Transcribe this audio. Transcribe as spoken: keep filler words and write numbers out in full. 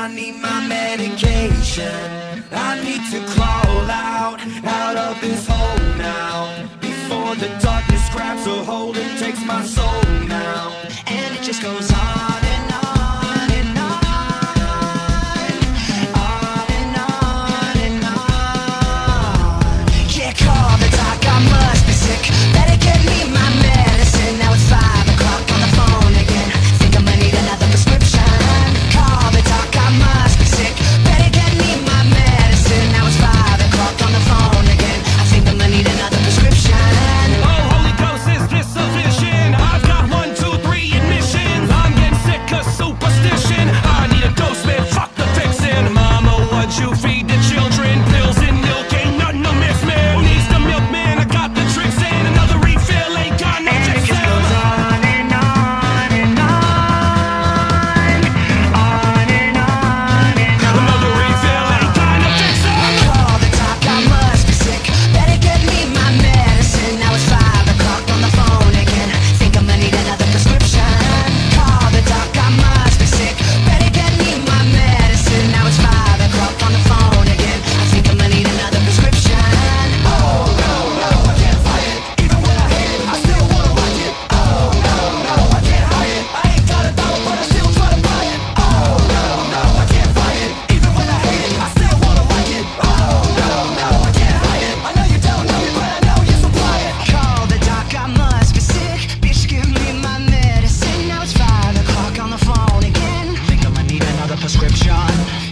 I need my medication. I need to crawl out, out of this hole now, before the darkness grabs a hold and takes my soul now. And it just goes on and on and on, on and on and on. Can't call the doc, I must be sick. Better get me my medicine. Now it's five o'clock on the phone again. Think I'm gonna need another prescription. Call the doc, I must be sick. Better get me my medicine. Now it's five o'clock on the phone again. I think I'm gonna need another prescription. Oh, Holy Ghost, is this sufficient? I've got one, two, three admissions. I'm getting sick of superstition. I need a dose, man, fuck the fixin'. Mama, what you feed the children? Pills and milk, ain't nothing amiss, man. Who needs the milk, man? I got the tricks in. Another refill, ain't got no And it fixin'. just goes on and on and on, on and on and on. Another refill, ain't got no fixin'. Call the doc, I must be sick. Better get me my medicine. Now it's five o'clock on the phone again. Think I'm gonna need another prescription. Call the doc, I must be sick. Better get me my medicine. Now it's five o'clock on the phone again. I think I'm gonna need another prescription. Oh no, no, I can't fight it. Even when I hate it, I still wanna like it. Oh no, no, I can't hide it. I ain't got a dollar, but I still try to buy it. Oh no, no, I can't fight it. Even when I hate it, I still wanna like it. Oh no, no, I can't hide it. I know you don't know me, but I know you supply it. Call the doc, I must be sick. Bitch, give me my medicine. Now it's five o'clock on the phone again. Think I'm gonna need another prescription.